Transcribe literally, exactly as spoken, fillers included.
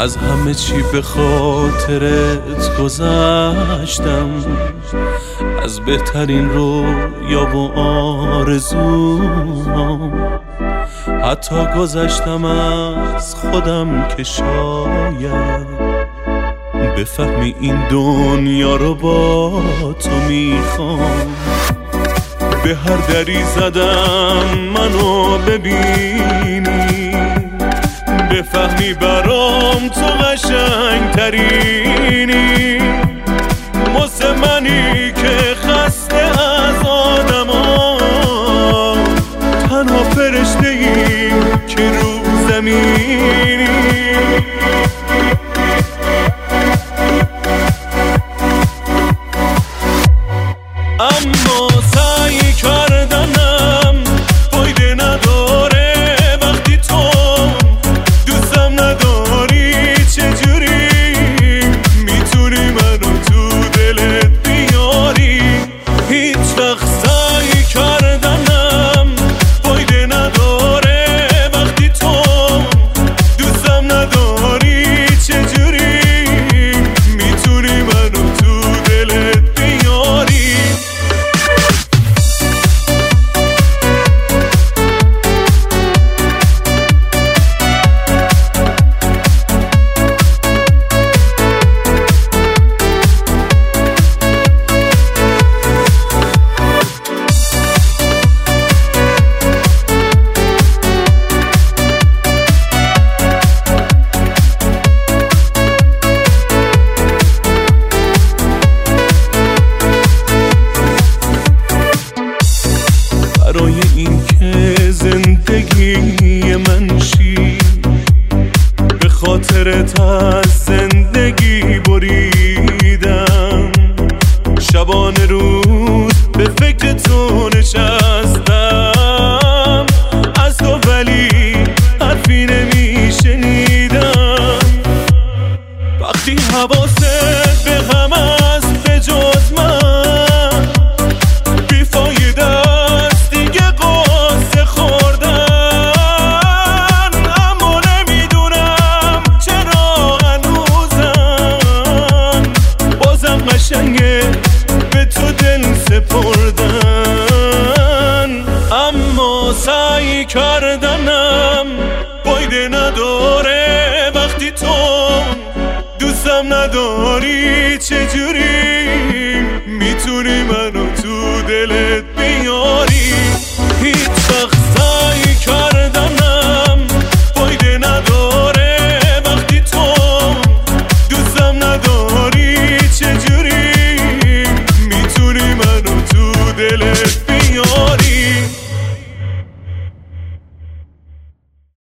از همه چی به خاطرت گذشتم، از بهترین رویا و آرزوام، حتی گذشتم از خودم که شاید بفهمی این دنیا رو با تو میخوام. به هر دری زدم منو ببینی، بفهمی برام تو قشنگ ترینی، واسه منی که خسته از آدما، تنها فرشته ای که رو زمینی. اما سعی کردنم فایده نداره وقتی تو دوستم نداری. چجوری میتونی منو تو دلت بیاری؟ هیچ وقت سعی کردنم فایده نداره وقتی تو دوستم نداری. چجوری میتونی منو تو دلت بیاری؟ برای این که زندگی من شی، به خاطرت از زندگی بریدم، شبانه روز به فکر تو نشستم، از تو ولی حرفی نمیشنیدم. وقتی حواست به هم است به جز من، بیفایده است دیگه قصه خوردن. اما نمیدونم چرا هنوزم بازم قشنگه به تو دل سپردن. اما سعی کردنم فایده نداره وقتی تو دوستم نداری. چجوری میتونی منو تو دلت